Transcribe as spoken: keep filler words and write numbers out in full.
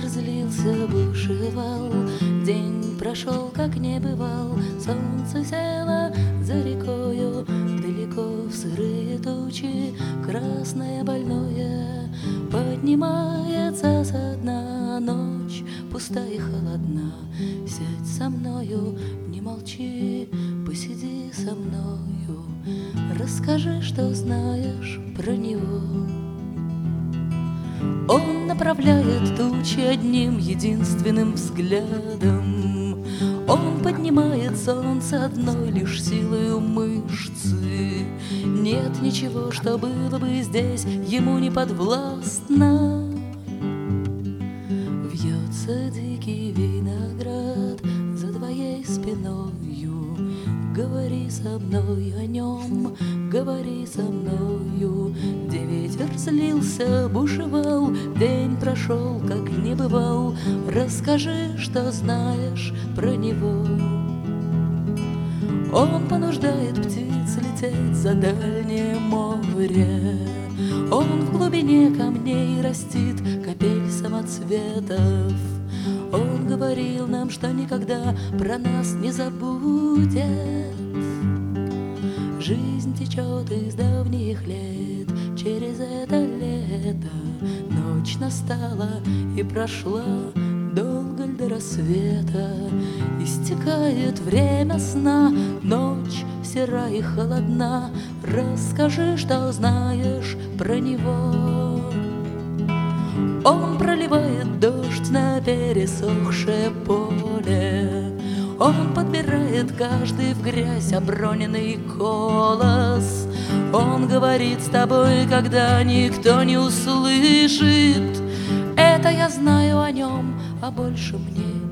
злился, бушевал, день прошел, как не бывал. Солнце село за рекою, далеко в сырые тучи. Красное больное поднимается со дна. Ночь пустая и холодна. Сядь со мною, не молчи, посиди со мною. Расскажи, что знаешь про него. Он направляет тучи одним единственным взглядом. Он поднимает солнце одной лишь силою мышцы. Нет ничего, что было бы здесь ему не подвластно. Вьется дикий виноград за твоей спиною. Говори со мной о нем, говори со мною. Где ветер злился, бушевал, день прошел, как не бывал. Расскажи, что знаешь про него. Он понуждает птиц лететь за дальнее море. Он в глубине камней растит капель самоцветов. Он говорил нам, что никогда про нас не забудет. Жизнь течет из давних лет через это лето. Ночь настала и прошла, долго ль до рассвета. Истекает время сна, ночь сера и холодна. Расскажи, что знаешь про него. Он проливает дождь на пересохшее поле. Он подбирает каждый в грязь оброненный колос. Он говорит с тобой, когда никто не услышит. Это я знаю о нем, а больше мне